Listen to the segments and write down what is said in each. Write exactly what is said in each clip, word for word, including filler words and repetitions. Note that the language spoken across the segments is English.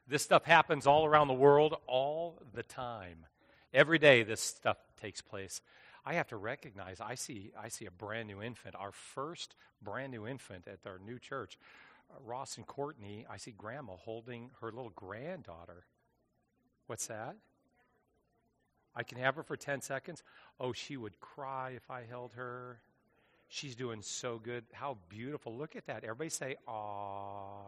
This stuff happens all around the world all the time. Every day this stuff takes place. I have to recognize, I see I see a brand new infant, our first brand new infant at our new church. Uh, Ross and Courtney, I see Grandma holding her little granddaughter. What's that? I can have her for ten seconds. Oh, she would cry if I held her. She's doing so good. How beautiful. Look at that. Everybody say, aw.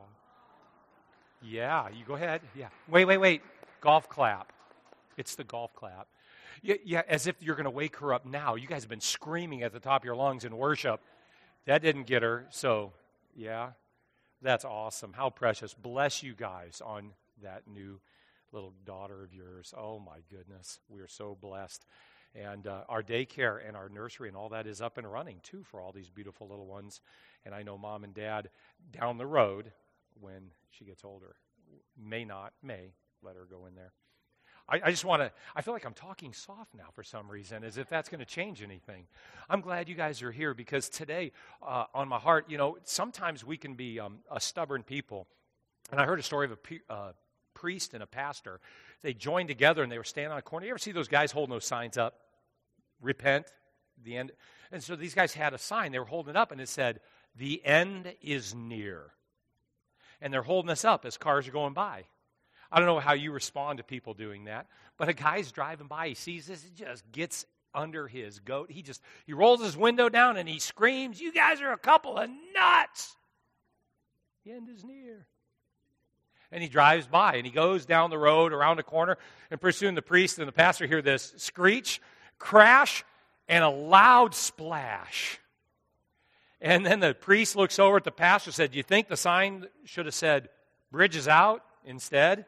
Yeah, you go ahead. Yeah. Wait, wait, wait. Golf clap. It's the golf clap. Yeah, yeah, as if you're going to wake her up now. You guys have been screaming at the top of your lungs in worship. That didn't get her. So, yeah, that's awesome. How precious. Bless you guys on that new little daughter of yours. Oh, my goodness. We are so blessed. And uh, our daycare and our nursery and all that is up and running, too, for all these beautiful little ones. And I know Mom and Dad down the road, when she gets older, may not, may let her go in there. I, I just want to, I feel like I'm talking soft now for some reason, as if that's going to change anything. I'm glad you guys are here, because today, uh, on my heart, you know, sometimes we can be um, a stubborn people. And I heard a story of a pe- uh, priest and a pastor. They joined together and they were standing on a corner. You ever see those guys holding those signs up? Repent, the end. And so these guys had a sign. They were holding it up, and it said, "The end is near." And they're holding this up as cars are going by. I don't know how you respond to people doing that, but a guy's driving by, he sees this, he just gets under his goat. He just, he rolls his window down and he screams, "You guys are a couple of nuts. The end is near." And he drives by, and he goes down the road, around a corner, and pretty soon the priest and the pastor hear this screech, crash, and a loud splash. And then the priest looks over at the pastor and said, "Do you think the sign should have said, 'Bridge is out' instead?"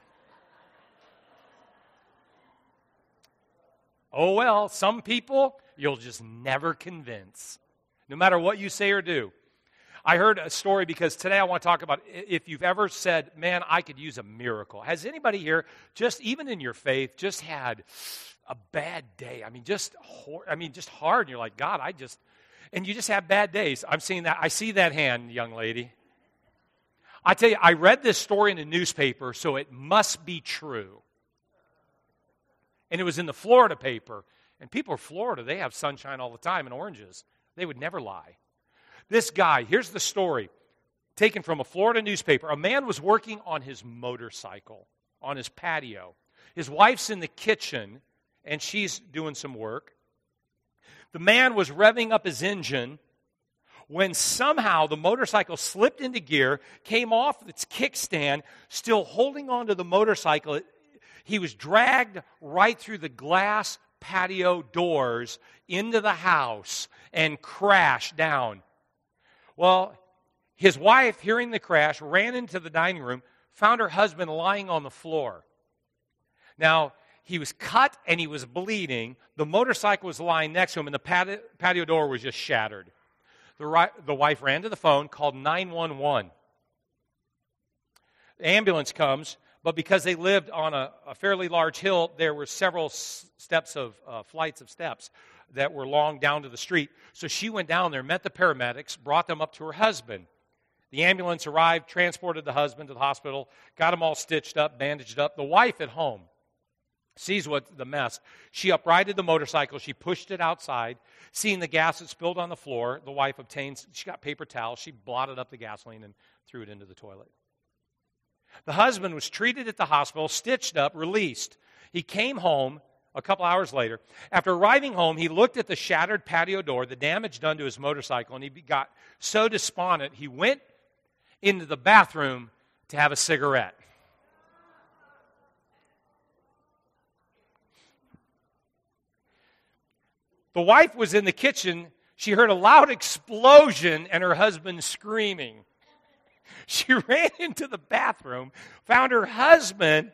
Oh, well, some people you'll just never convince, no matter what you say or do. I heard a story, because today I want to talk about if you've ever said, "Man, I could use a miracle." Has anybody here, just even in your faith, just had a bad day? I mean, just hor- I mean, just hard, and you're like, "God, I just," and you just have bad days. I'm seeing that. I see that hand, young lady. I tell you, I read this story in the newspaper, so it must be true. And it was in the Florida paper. And people in Florida, they have sunshine all the time and oranges. They would never lie. This guy, here's the story, taken from a Florida newspaper. A man was working on his motorcycle on his patio. His wife's in the kitchen, and she's doing some work. The man was revving up his engine when somehow the motorcycle slipped into gear, came off its kickstand, still holding onto the motorcycle. He was dragged right through the glass patio doors into the house and crashed down. Well, his wife, hearing the crash, ran into the dining room, found her husband lying on the floor. Now, he was cut and he was bleeding. The motorcycle was lying next to him, and the patio, patio door was just shattered. The, ri- the wife ran to the phone, called nine one one. The ambulance comes, but because they lived on a, a fairly large hill, there were several s- steps of, uh, flights of steps that were long down to the street. So she went down there, met the paramedics, brought them up to her husband. The ambulance arrived, transported the husband to the hospital, got him all stitched up, bandaged up. The wife at home sees what the mess. She uprighted the motorcycle. She pushed it outside. Seeing the gas that spilled on the floor, the wife obtains, she got paper towels. She blotted up the gasoline and threw it into the toilet. The husband was treated at the hospital, stitched up, released. He came home a couple hours later. After arriving home, he looked at the shattered patio door, the damage done to his motorcycle, and he got so despondent, he went into the bathroom to have a cigarette. The wife was in the kitchen. She heard a loud explosion and her husband screaming. She ran into the bathroom, found her husband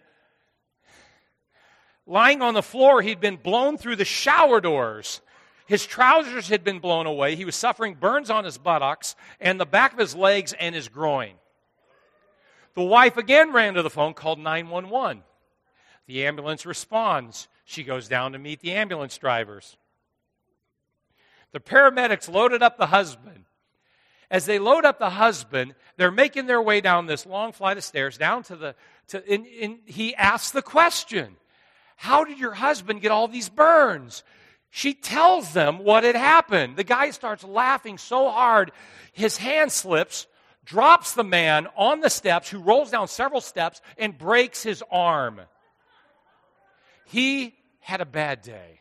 lying on the floor. He'd been blown through the shower doors. His trousers had been blown away. He was suffering burns on his buttocks and the back of his legs and his groin. The wife again ran to the phone, called nine one one. The ambulance responds. She goes down to meet the ambulance drivers. The paramedics loaded up the husband. As they load up the husband, they're making their way down this long flight of stairs, down to the, to and, and he asks the question, how did your husband get all these burns? She tells them what had happened. The guy starts laughing so hard, his hand slips, drops the man on the steps, who rolls down several steps and breaks his arm. He had a bad day.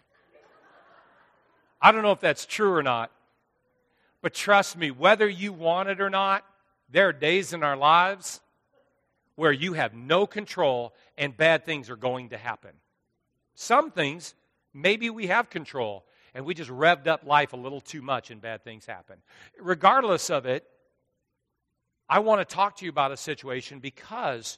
I don't know if that's true or not, but trust me, whether you want it or not, there are days in our lives where you have no control and bad things are going to happen. Some things, maybe we have control and we just revved up life a little too much and bad things happen. Regardless of it, I want to talk to you about a situation because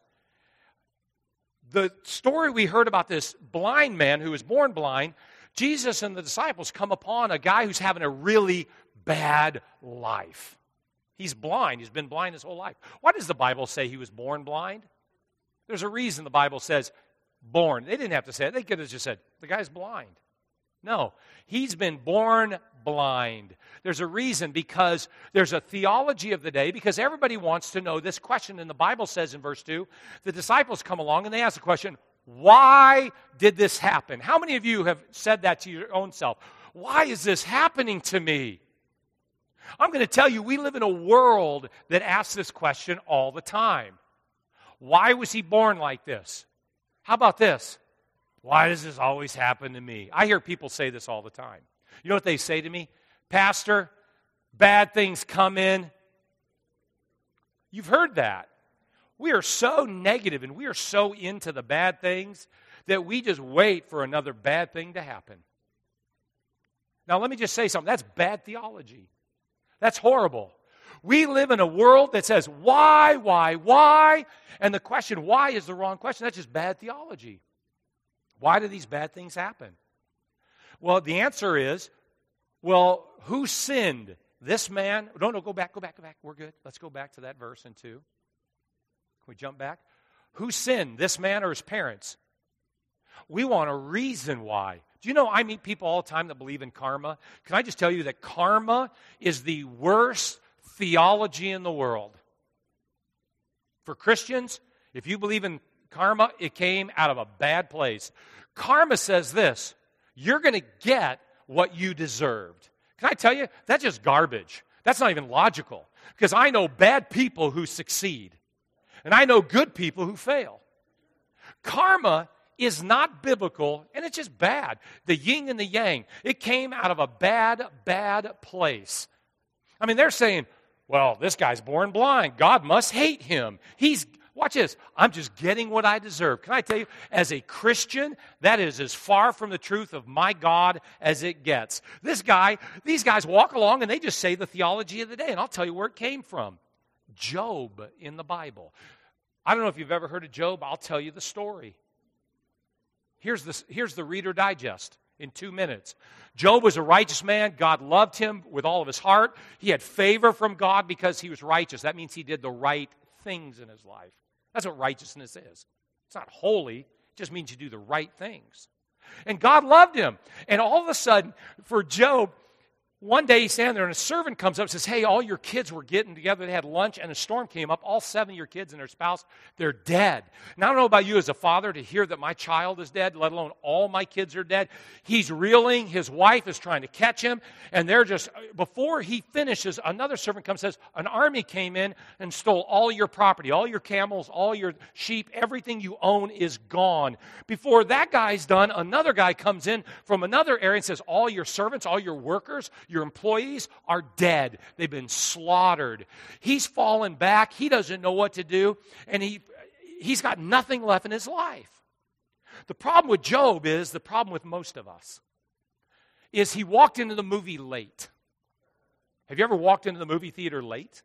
the story we heard about this blind man who was born blind, Jesus and the disciples come upon a guy who's having a really bad life. He's blind. He's been blind his whole life. Why does the Bible say he was born blind? There's a reason the Bible says born. They didn't have to say it. They could have just said, the guy's blind. No, he's been born blind. There's a reason, because there's a theology of the day, because everybody wants to know this question. And the Bible says in verse two, the disciples come along and they ask the question, why did this happen? How many of you have said that to your own self? Why is this happening to me? I'm going to tell you, we live in a world that asks this question all the time. Why was he born like this? How about this? Why does this always happen to me? I hear people say this all the time. You know what they say to me? Pastor, bad things come in. You've heard that. We are so negative and we are so into the bad things that we just wait for another bad thing to happen. Now, let me just say something. That's bad theology. That's horrible. We live in a world that says, why, why, why? And the question, why, is the wrong question. That's just bad theology. Why do these bad things happen? Well, the answer is, well, who sinned? This man? No, no, go back, go back, go back. We're good. Let's go back to that verse in two. Can we jump back? Who sinned, this man or his parents? We want a reason why. Do you know I meet people all the time that believe in karma? Can I just tell you that karma is the worst theology in the world? For Christians, if you believe in karma, it came out of a bad place. Karma says this, you're going to get what you deserved. Can I tell you, that's just garbage. That's not even logical. Because I know bad people who succeed. And I know good people who fail. Karma is not biblical, and it's just bad. The yin and the yang. It came out of a bad, bad place. I mean, they're saying, well, this guy's born blind. God must hate him. He's, watch this, I'm just getting what I deserve. Can I tell you, as a Christian, that is as far from the truth of my God as it gets. This guy, these guys walk along and they just say the theology of the day, and I'll tell you where it came from. Job in the Bible. I don't know if you've ever heard of Job. I'll tell you the story. Here's the, here's the Reader Digest in two minutes. Job was a righteous man. God loved him with all of his heart. He had favor from God because he was righteous. That means he did the right things in his life. That's what righteousness is. It's not holy. It just means you do the right things. And God loved him. And all of a sudden, for Job, one day he's standing there and a servant comes up and says, hey, all your kids were getting together. They had lunch and a storm came up. All seven of your kids and their spouse, they're dead. Now, I don't know about you as a father to hear that my child is dead, let alone all my kids are dead. He's reeling. His wife is trying to catch him. And they're just, before he finishes, another servant comes and says, an army came in and stole all your property, all your camels, all your sheep, everything you own is gone. Before that guy's done, another guy comes in from another area and says, all your servants, all your workers, your employees are dead. They've been slaughtered. He's fallen back. He doesn't know what to do. And he, he's got nothing left in his life. The problem with Job is, the problem with most of us, is he walked into the movie late. Have you ever walked into the movie theater late?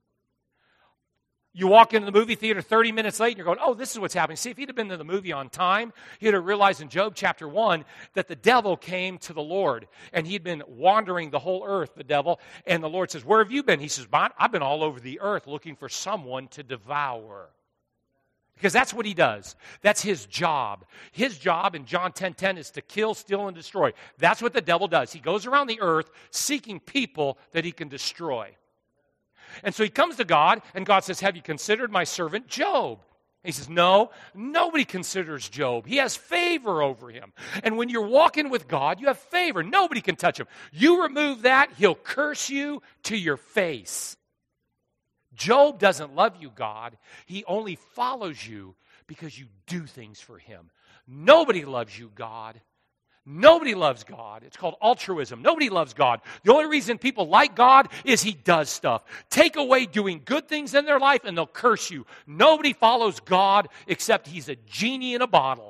You walk into the movie theater thirty minutes late and you're going, oh, this is what's happening. See, if he'd have been to the movie on time, he'd have realized in Job chapter one that the devil came to the Lord. And he'd been wandering the whole earth, the devil. And the Lord says, where have you been? He says, I've been all over the earth looking for someone to devour. Because that's what he does. That's his job. His job in John ten ten is to kill, steal, and destroy. That's what the devil does. He goes around the earth seeking people that he can destroy. And so he comes to God, and God says, have you considered my servant Job? He says, no, nobody considers Job. He has favor over him. And when you're walking with God, you have favor. Nobody can touch him. You remove that, he'll curse you to your face. Job doesn't love you, God. He only follows you because you do things for him. Nobody loves you, God. Nobody loves God. It's called altruism. Nobody loves God. The only reason people like God is he does stuff. Take away doing good things in their life and they'll curse you. Nobody follows God except he's a genie in a bottle.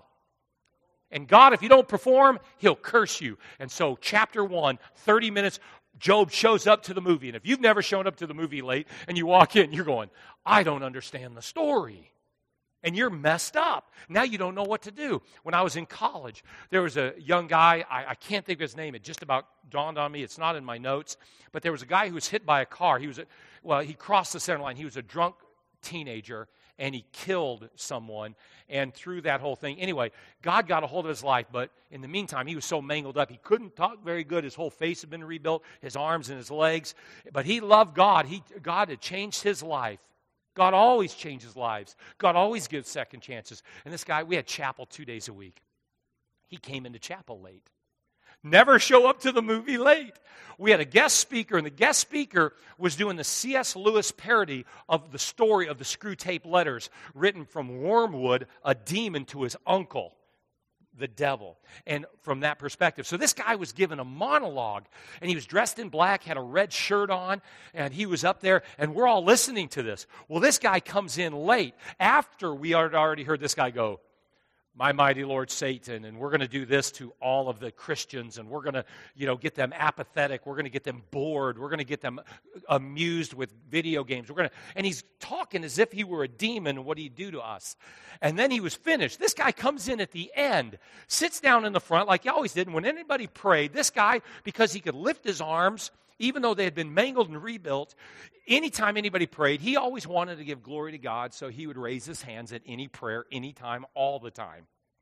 And God, if you don't perform, he'll curse you. And so chapter one, thirty minutes, Job shows up to the movie. And if you've never shown up to the movie late and you walk in, you're going, I don't understand the story. And you're messed up. Now you don't know what to do. When I was in college, there was a young guy, I, I can't think of his name. It just about dawned on me. It's not in my notes. But there was a guy who was hit by a car. He was, a, well, he crossed the center line. He was a drunk teenager, and he killed someone. And through that whole thing, anyway, God got a hold of his life. But in the meantime, he was so mangled up, he couldn't talk very good. His whole face had been rebuilt, his arms and his legs. But he loved God. He, God had changed his life. God always changes lives. God always gives second chances. And this guy, we had chapel two days a week. He came into chapel late. Never show up to the movie late. We had a guest speaker, and the guest speaker was doing the C S Lewis parody of the story of the Screw Tape Letters, written from Wormwood, a demon, to his uncle, the devil, and from that perspective. So this guy was given a monologue, and he was dressed in black, had a red shirt on, and he was up there, and we're all listening to this. Well, this guy comes in late after we had already heard this guy go, my mighty Lord Satan, and we're going to do this to all of the Christians, and we're going to, you know, get them apathetic. We're going to get them bored. We're going to get them amused with video games. We're going to, and he's talking as if he were a demon, and what he'd do to us. And then he was finished. This guy comes in at the end, sits down in the front like he always did, and when anybody prayed, this guy, because he could lift his arms, even though they had been mangled and rebuilt, anytime anybody prayed, he always wanted to give glory to God, so he would raise his hands at any prayer, anytime, all the time.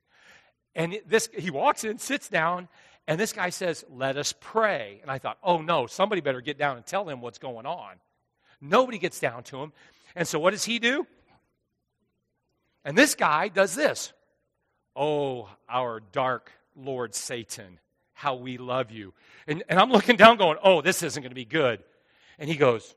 And this, he walks in, sits down, and this guy says, let us pray. And I thought, oh no, somebody better get down and tell him what's going on. Nobody gets down to him. And so what does he do? And this guy does this. Oh, our dark Lord Satan, how we love you. And, and I'm looking down going, oh, this isn't going to be good. And he goes,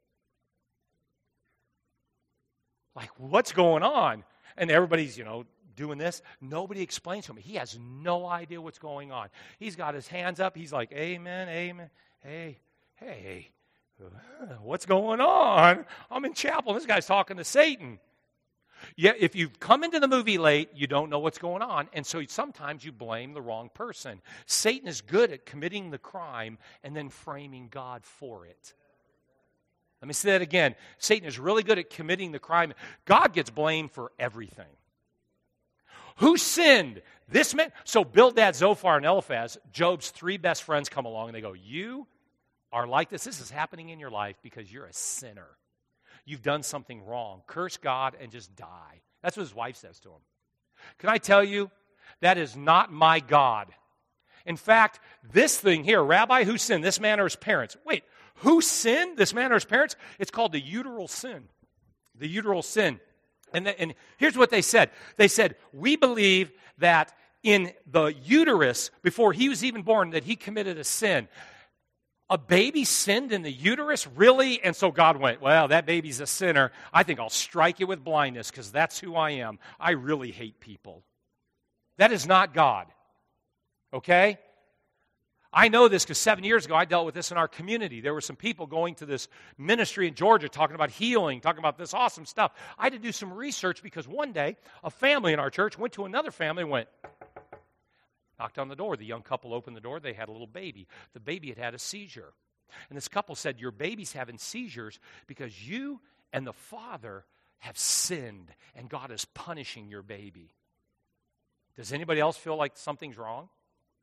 like, what's going on? And everybody's, you know, doing this. Nobody explains to him. He has no idea what's going on. He's got his hands up. He's like, amen, amen. Hey, hey, what's going on? I'm in chapel. This guy's talking to Satan. Yeah, if you've come into the movie late, you don't know what's going on, and so sometimes you blame the wrong person. Satan is good at committing the crime and then framing God for it. Let me say that again. Satan is really good at committing the crime. God gets blamed for everything. Who sinned? This man. So Bildad, Zophar, and Eliphaz, Job's three best friends, come along and they go, you are like this. This is happening in your life because you're a sinner. You've done something wrong. Curse God and just die. That's what his wife says to him. Can I tell you, that is not my God. In fact, this thing here, Rabbi, who sinned? This man or his parents? Wait, who sinned? This man or his parents? It's called the uteral sin. The uteral sin. And, the, and here's what they said. They said, we believe that in the uterus, before he was even born, that he committed a sin. A baby sinned in the uterus? Really? And so God went, well, that baby's a sinner. I think I'll strike it with blindness because that's who I am. I really hate people. That is not God. Okay? I know this because seven years ago I dealt with this in our community. There were some people going to this ministry in Georgia talking about healing, talking about this awesome stuff. I had to do some research because one day a family in our church went to another family and went, knocked on the door. The young couple opened the door. They had a little baby. The baby had had a seizure. And this couple said, your baby's having seizures because you and the father have sinned and God is punishing your baby. Does anybody else feel like something's wrong?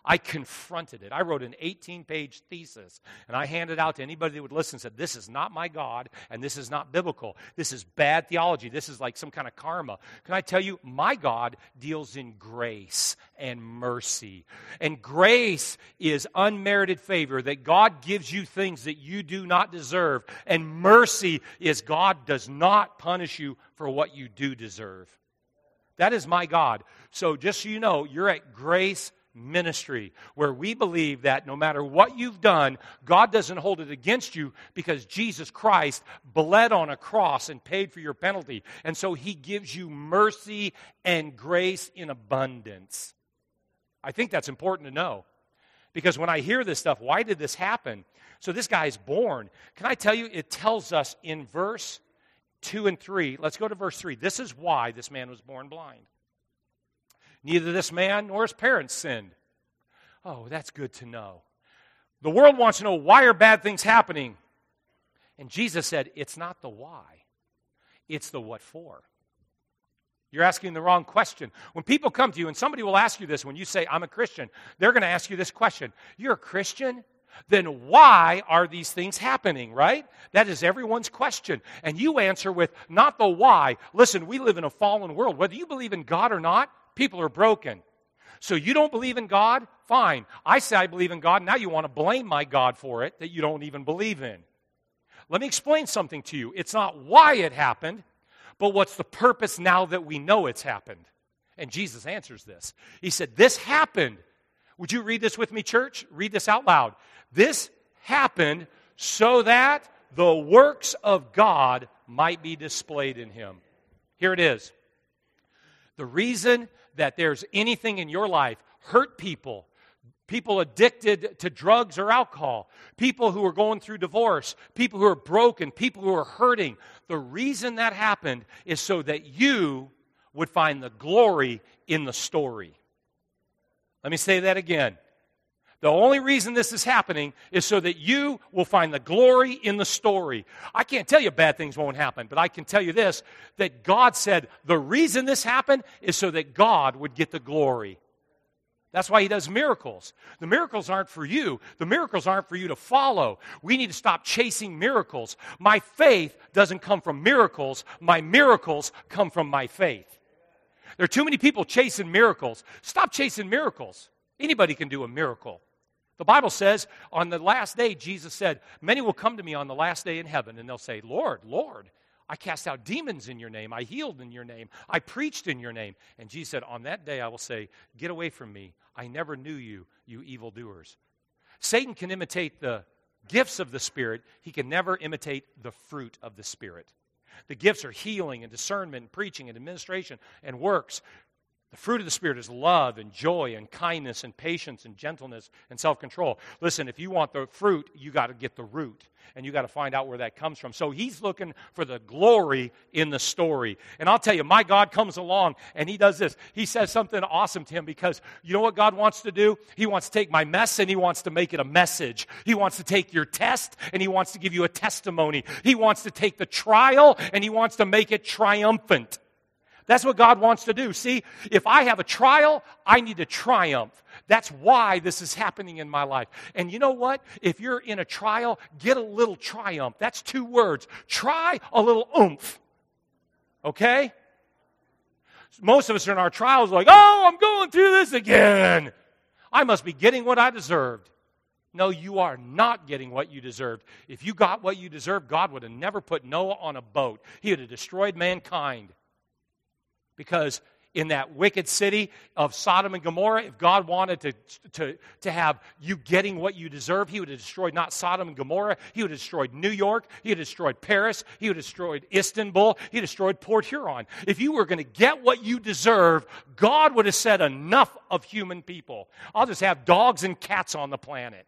I confronted it. I wrote an eighteen-page thesis, and I handed it out to anybody that would listen and said, this is not my God, and this is not biblical. This is bad theology. This is like some kind of karma. Can I tell you, my God deals in grace and mercy. And grace is unmerited favor, that God gives you things that you do not deserve. And mercy is God does not punish you for what you do deserve. That is my God. So just so you know, you're at Grace Ministry, where we believe that no matter what you've done, God doesn't hold it against you because Jesus Christ bled on a cross and paid for your penalty. And so He gives you mercy and grace in abundance. I think that's important to know. Because when I hear this stuff, why did this happen? So this guy's born. Can I tell you, it tells us in verse two and three. Let's go to verse three. This is why this man was born blind. Neither this man nor his parents sinned. Oh, that's good to know. The world wants to know, why are bad things happening? And Jesus said, it's not the why. It's the what for. You're asking the wrong question. When people come to you, and somebody will ask you this, when you say, I'm a Christian, they're going to ask you this question. You're a Christian? Then why are these things happening, right? That is everyone's question. And you answer with, not the why. Listen, we live in a fallen world. Whether you believe in God or not, people are broken. So you don't believe in God? Fine. I say I believe in God. Now you want to blame my God for it that you don't even believe in. Let me explain something to you. It's not why it happened, but what's the purpose now that we know it's happened? And Jesus answers this. He said, this happened. Would you read this with me, church? Read this out loud. This happened so that the works of God might be displayed in him. Here it is. The reason that there's anything in your life, hurt people, people addicted to drugs or alcohol, people who are going through divorce, people who are broken, people who are hurting, the reason that happened is so that you would find the glory in the story. Let me say that again. The only reason this is happening is so that you will find the glory in the story. I can't tell you bad things won't happen, but I can tell you this, that God said the reason this happened is so that God would get the glory. That's why He does miracles. The miracles aren't for you. The miracles aren't for you to follow. We need to stop chasing miracles. My faith doesn't come from miracles. My miracles come from my faith. There are too many people chasing miracles. Stop chasing miracles. Anybody can do a miracle. The Bible says on the last day, Jesus said, many will come to me on the last day in heaven, and they'll say, Lord, Lord, I cast out demons in your name. I healed in your name. I preached in your name. And Jesus said, on that day I will say, get away from me. I never knew you, you evildoers. Satan can imitate the gifts of the Spirit. He can never imitate the fruit of the Spirit. The gifts are healing and discernment and preaching and administration and works. The fruit of the Spirit is love and joy and kindness and patience and gentleness and self-control. Listen, if you want the fruit, you got to get the root. And you got to find out where that comes from. So He's looking for the glory in the story. And I'll tell you, my God comes along and He does this. He says something awesome to him because you know what God wants to do? He wants to take my mess and He wants to make it a message. He wants to take your test and He wants to give you a testimony. He wants to take the trial and He wants to make it triumphant. That's what God wants to do. See, if I have a trial, I need to triumph. That's why this is happening in my life. And you know what? If you're in a trial, get a little triumph. That's two words. Try a little oomph. Okay? Most of us are in our trials like, oh, I'm going through this again. I must be getting what I deserved. No, you are not getting what you deserved. If you got what you deserved, God would have never put Noah on a boat. He would have destroyed mankind. Because in that wicked city of Sodom and Gomorrah, if God wanted to, to, to have you getting what you deserve, He would have destroyed not Sodom and Gomorrah, He would have destroyed New York, He would have destroyed Paris, He would have destroyed Istanbul, He would have destroyed Port Huron. If you were going to get what you deserve, God would have said enough of human people. I'll just have dogs and cats on the planet.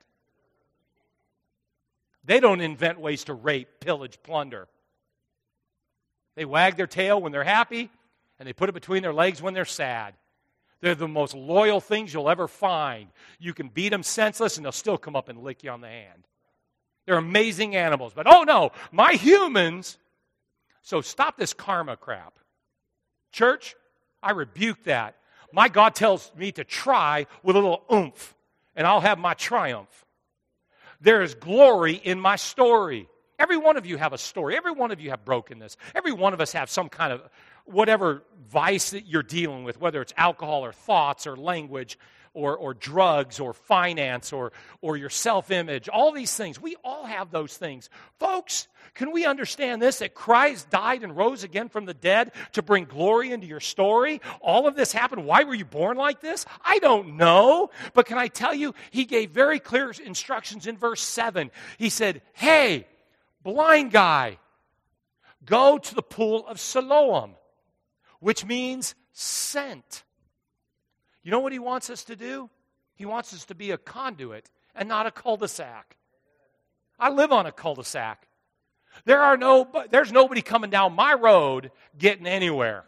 They don't invent ways to rape, pillage, plunder. They wag their tail when they're happy, and they put it between their legs when they're sad. They're the most loyal things you'll ever find. You can beat them senseless, and they'll still come up and lick you on the hand. They're amazing animals. But, oh, no, my humans. So stop this karma crap. Church, I rebuke that. My God tells me to try with a little oomph. and I'll have my triumph. There is glory in my story. Every one of you have a story. Every one of you have brokenness. Every one of us have some kind of whatever vice that you're dealing with, whether it's alcohol or thoughts or language or, or drugs or finance or, or your self-image, all these things. We all have those things. Folks, can we understand this, that Christ died and rose again from the dead to bring glory into your story? All of this happened. Why were you born like this? I don't know. But can I tell you, he gave very clear instructions in verse seven. He said, hey, blind guy, go to the pool of Siloam, which means sent. You know what he wants us to do? He wants us to be a conduit and not a cul-de-sac. I live on a cul-de-sac. There are no, there's nobody coming down my road getting anywhere.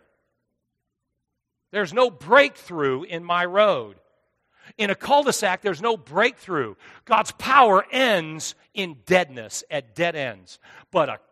There's no breakthrough in my road. In a cul-de-sac, there's no breakthrough. God's power ends in deadness, at dead ends. But a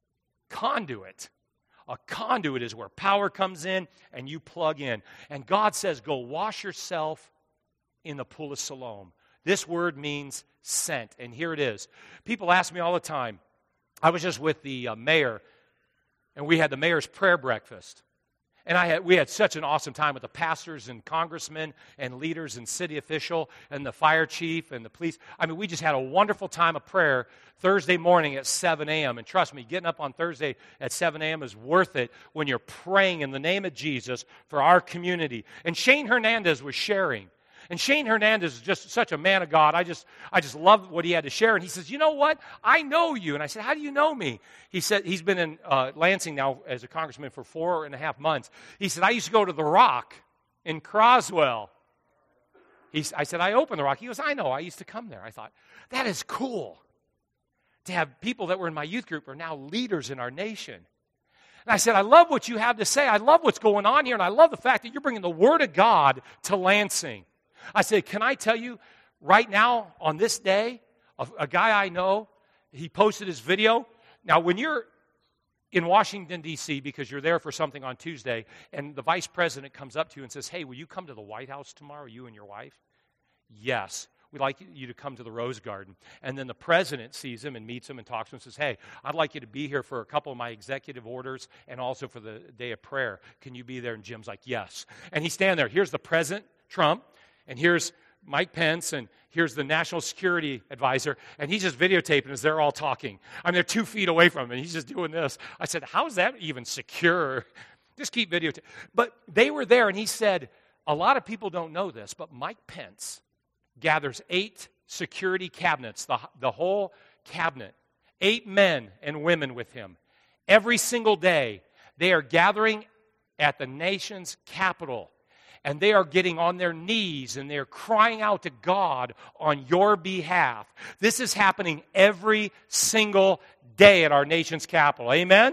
conduit, a conduit is where power comes in and you plug in. And God says, go wash yourself in the pool of Siloam. This word means sent. And here it is. People ask me all the time. I was just with the uh, mayor, and we had the mayor's prayer breakfast. And I had, we had such an awesome time with the pastors and congressmen and leaders and city official and the fire chief and the police. I mean, we just had a wonderful time of prayer Thursday morning at seven a.m. And trust me, getting up on Thursday at seven a.m. is worth it when you're praying in the name of Jesus for our community. And Shane Hernandez was sharing. And Shane Hernandez is just such a man of God. I just I just love what he had to share. And he says, you know what? I know you. And I said, how do you know me? He said, he's been in uh, Lansing now as a congressman for four and a half months. He said, I used to go to The Rock in Croswell. He, I said, I opened The Rock. He goes, I know. I used to come there. I thought, that is cool to have people that were in my youth group are now leaders in our nation. And I said, I love what you have to say. I love what's going on here. And I love the fact that you're bringing the Word of God to Lansing. I said, can I tell you, right now, on this day, a, a guy I know, he posted his video. Now, when you're in Washington, D C, because you're there for something on Tuesday, and the vice president comes up to you and says, hey, will you come to the White House tomorrow, you and your wife? Yes. We'd like you to come to the Rose Garden. And then the president sees him and meets him and talks to him and says, hey, I'd like you to be here for a couple of my executive orders and also for the day of prayer. Can you be there? And Jim's like, yes. And he's standing there. Here's the President, Trump. And here's Mike Pence, and here's the National Security Advisor, and he's just videotaping as they're all talking. I mean, they're two feet away from him, and he's just doing this. I said, how is that even secure? Just keep videotaping. But they were there, and he said, a lot of people don't know this, but Mike Pence gathers eight security cabinets, the, the whole cabinet, eight men and women with him. Every single day, they are gathering at the nation's capital. And they are getting on their knees and they're crying out to God on your behalf. This is happening every single day at our nation's capital. Amen?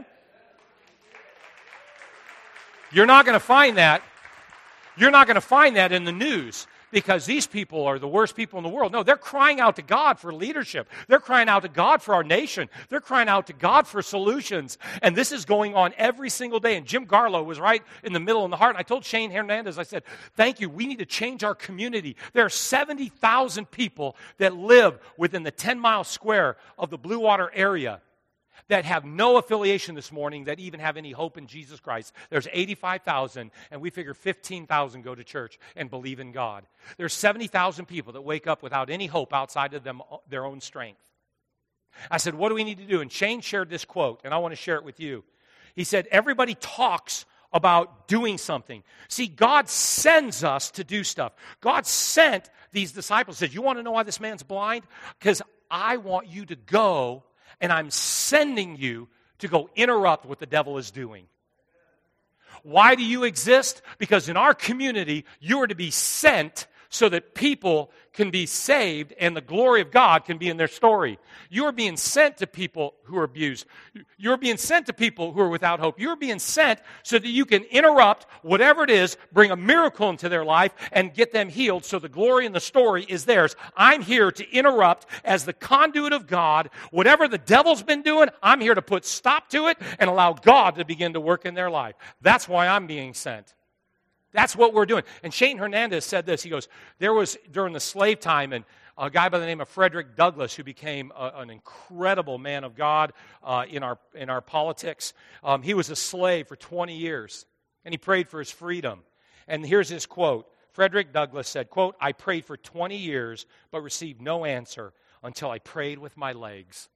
You're not going to find that. You're not going to find that in the news. Because these people are the worst people in the world. No, they're crying out to God for leadership. They're crying out to God for our nation. They're crying out to God for solutions. And this is going on every single day. And Jim Garlow was right in the middle in the heart. And I told Shane Hernandez, I said, thank you. We need to change our community. There are seventy thousand people that live within the ten-mile square of the Blue Water area that have no affiliation this morning, that even have any hope in Jesus Christ. There's eighty-five thousand, and we figure fifteen thousand go to church and believe in God. There's seventy thousand people that wake up without any hope outside of them, their own strength. I said, what do we need to do? And Shane shared this quote, and I want to share it with you. He said, everybody talks about doing something. See, God sends us to do stuff. God sent these disciples, said, you want to know why this man's blind? Because I want you to go, and I'm sending you to go interrupt what the devil is doing. Why do you exist? Because in our community, you are to be sent so that people can be saved and the glory of God can be in their story. You are being sent to people who are abused. You're being sent to people who are without hope. You're being sent so that you can interrupt whatever it is, bring a miracle into their life, and get them healed so the glory and the story is theirs. I'm here to interrupt as the conduit of God. Whatever the devil's been doing, I'm here to put stop to it and allow God to begin to work in their life. That's why I'm being sent. That's what we're doing. And Shane Hernandez said this. He goes, there was, during the slave time, and a guy by the name of Frederick Douglass, who became a, an incredible man of God uh, in our in our politics. Um, he was a slave for twenty years, and he prayed for his freedom. And here's his quote. Frederick Douglass said, quote, "I prayed for twenty years, but received no answer until I prayed with my legs."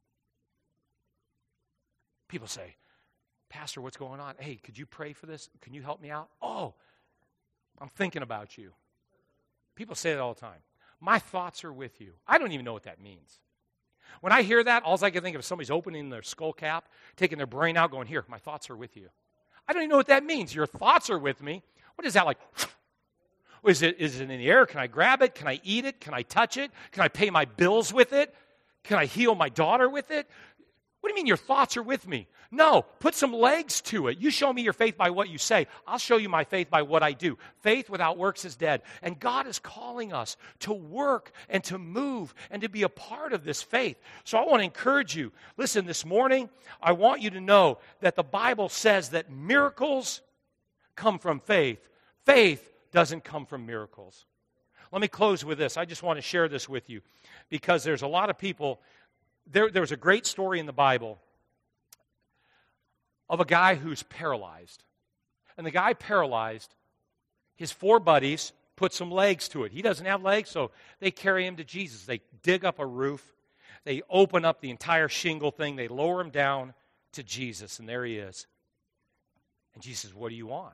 People say, "Pastor, what's going on? Hey, could you pray for this? Can you help me out?" "Oh, I'm thinking about you." People say that all the time. My thoughts are with you. I don't even know what that means. When I hear that, all I can think of is somebody's opening their skull cap, taking their brain out, going, "Here, my thoughts are with you." I don't even know what that means. Your thoughts are with me. What is that like? Is it, is it in the air? Can I grab it? Can I eat it? Can I touch it? Can I pay my bills with it? Can I heal my daughter with it? What do you mean your thoughts are with me? No, put some legs to it. You show me your faith by what you say. I'll show you my faith by what I do. Faith without works is dead. And God is calling us to work and to move and to be a part of this faith. So I want to encourage you. Listen, this morning, I want you to know that the Bible says that miracles come from faith. Faith doesn't come from miracles. Let me close with this. I just want to share this with you because there's a lot of people. There, there was a great story in the Bible of a guy who's paralyzed. And the guy paralyzed, his four buddies put some legs to it. He doesn't have legs, so they carry him to Jesus. They dig up a roof. They open up the entire shingle thing. They lower him down to Jesus, and there he is. And Jesus says, "What do you want?"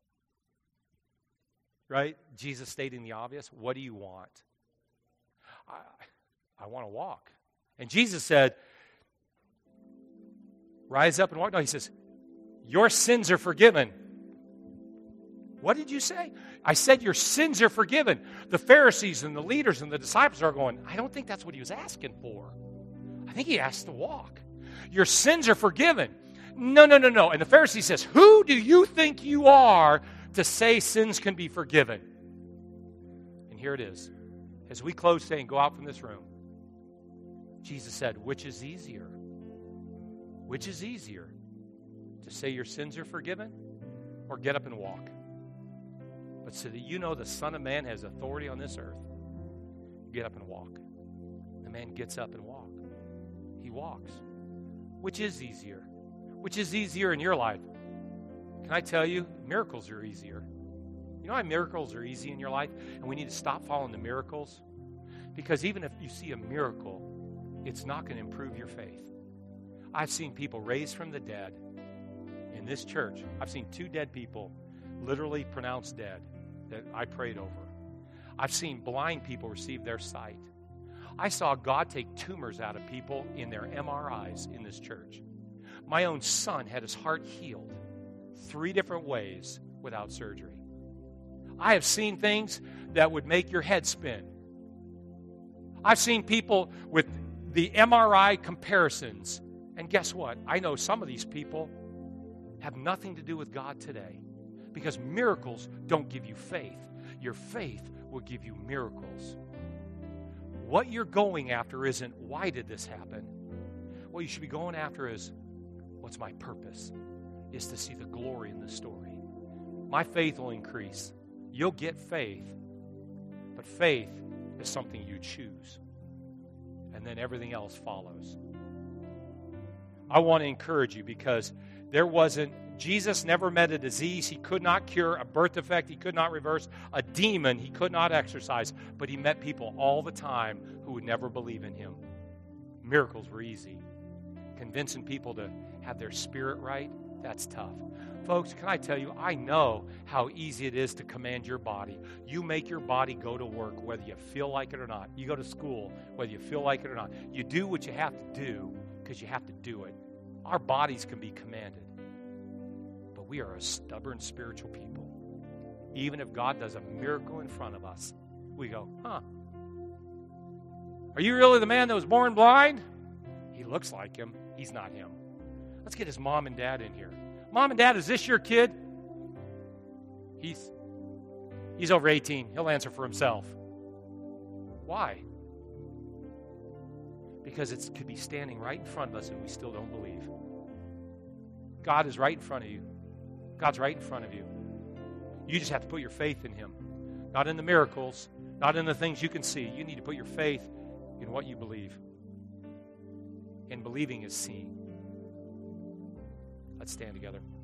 Right? Jesus stating the obvious. What do you want? I, I want to walk. And Jesus said, "Rise up and walk." No, he says, "Your sins are forgiven." What did you say? I said your sins are forgiven. The Pharisees and the leaders and the disciples are going, I don't think that's what he was asking for. I think he asked to walk. Your sins are forgiven. No, no, no, no. And the Pharisee says, "Who do you think you are to say sins can be forgiven?" And here it is. As we close today and go out from this room, Jesus said, which is easier? Which is easier? To say your sins are forgiven or get up and walk? But so that you know the Son of Man has authority on this earth, get up and walk. The man gets up and walks. He walks. Which is easier? Which is easier in your life? Can I tell you, miracles are easier. You know why miracles are easy in your life? And we need to stop following the miracles? Because even if you see a miracle, it's not going to improve your faith. I've seen people raised from the dead in this church. I've seen two dead people literally pronounced dead that I prayed over. I've seen blind people receive their sight. I saw God take tumors out of people in their M R Is in this church. My own son had his heart healed three different ways without surgery. I have seen things that would make your head spin. I've seen people with the M R I comparisons. And guess what? I know some of these people have nothing to do with God today because miracles don't give you faith. Your faith will give you miracles. What you're going after isn't, why did this happen? What you should be going after is, what's my purpose? Is to see the glory in the story. My faith will increase. You'll get faith, but faith is something you choose. And then everything else follows. I want to encourage you because there wasn't, Jesus never met a disease he could not cure, a birth defect he could not reverse, a demon he could not exorcise, but he met people all the time who would never believe in him. Miracles were easy. Convincing people to have their spirit right, that's tough. Folks, can I tell you, I know how easy it is to command your body. You make your body go to work whether you feel like it or not. You go to school whether you feel like it or not. You do what you have to do because you have to do it. Our bodies can be commanded. But we are a stubborn spiritual people. Even if God does a miracle in front of us, we go, huh? Are you really the man that was born blind? He looks like him. He's not him. Let's get his mom and dad in here. Mom and dad, is this your kid? He's, he's over eighteen. He'll answer for himself. Why? Because it could be standing right in front of us and we still don't believe. God is right in front of you. God's right in front of you. You just have to put your faith in him. Not in the miracles, not in the things you can see. You need to put your faith in what you believe. And believing is seeing. Let's stand together.